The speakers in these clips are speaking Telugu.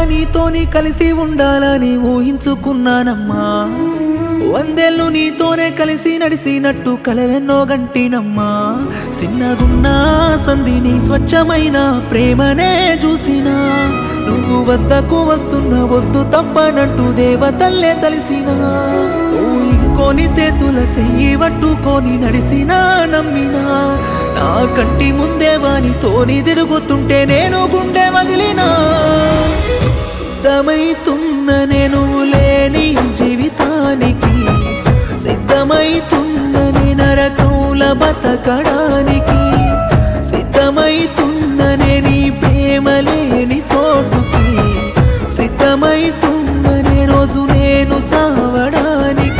నీతోని కలిసి ఉండాలని ఊహించుకున్నానమ్మా. 100 ఏళ్ళు నీతోనే కలిసి నడిసినట్టు కలలెన్నో గంటినమ్మా. చిన్నదున్నా సంధిని స్వచ్ఛమైన ప్రేమనే చూసినా, నువ్వు వద్దకు వస్తున్న వద్దు తప్పనట్టు దేవతల్లే తలిసినా. నువ్వు ఇంకోని చేతుల చెయ్యి పట్టుకొని నడిసినా నమ్మినా, నా కంటి ముందే వానితోని తిరుగుతుంటే నేను గుండె మగిలినా. సిద్ధమైతున్న నేను లేని జీవితానికి, సిద్ధమైతున్న నీ నరకౌల బతకడానికి, సిద్ధమైతున్న నీ ప్రేమ లేని చోటుకి, సిద్ధమైతున్న నే రోజు నేను సావడానికి.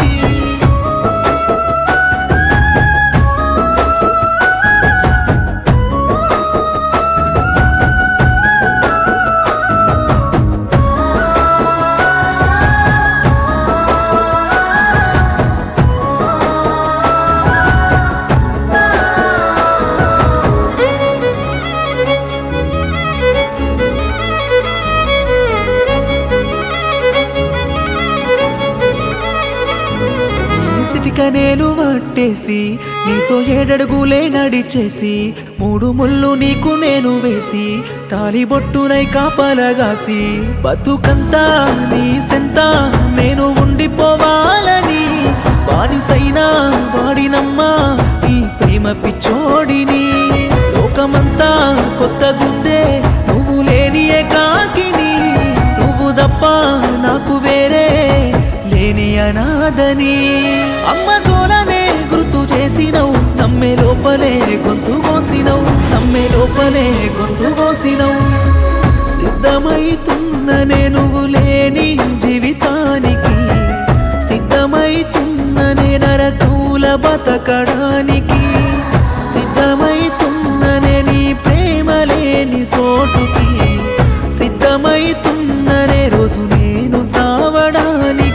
నేను పట్టేసి నీతో 7 అడుగులే నడిచేసి, 3 ముళ్ళు నీకు నేను వేసి, తాలిబొట్టునై కాపలగాసి, బతుకంతా నీ సెంత నేను ఉండిపోవాలని బానిసైనా వాడినమ్మా నీ ప్రేమ పిచ్చోడిని. లోకమంతా కొత్త గుందే నువ్వు లేని ఏకాకిని, నువ్వు తప్ప నాకు వేరే లేని అనాథని. అమ్మ జోలనే గుర్తు చేసినవు, నమ్మే లోపలే గొంతు కోసినవు, నమ్మే లోపలే గొంతు కోసినవు. సిద్ధమైతున్న నేను లేని జీవితానికి, సిద్ధమైతున్న నే నరకౌల బతకడానికి, సిద్ధమైతున్న నీ ప్రేమ లేని చోటుకి, సిద్ధమైతున్న నే రోజు నేను సావడానికి.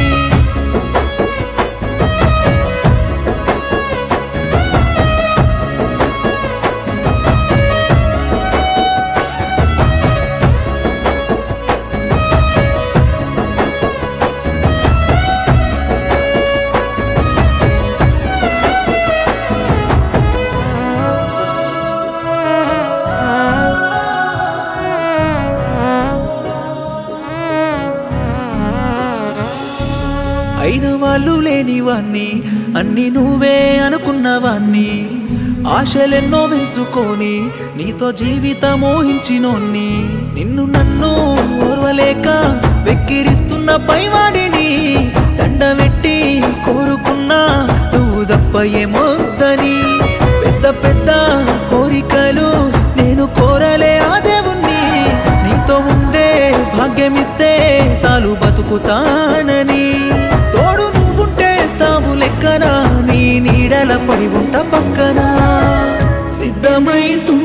అయిన వాళ్ళు లేనివాణ్ణి, అన్ని నువ్వే అనుకున్నవాణ్ణి, ఆశలెన్నో పెంచుకొని నీతో జీవితం మోహించినోన్ని, నిన్ను నన్ను ఓర్వలేక వెక్కిరిస్తున్న పైవాడిని, దండమెట్టి కోరుకున్నా నువ్వు తప్ప ఏమొద్దని. పెద్ద పెద్ద కోరికలు నేను కోరలే ఆ దేవుణ్ణి, నీతో ఉండే భాగ్యమిస్తే చాలు బతుకుతానని. తోడు నువ్వుంటే సాగు లెక్కన, నీ నీడల పడి ఉంట పక్కన. సిద్ధమైతు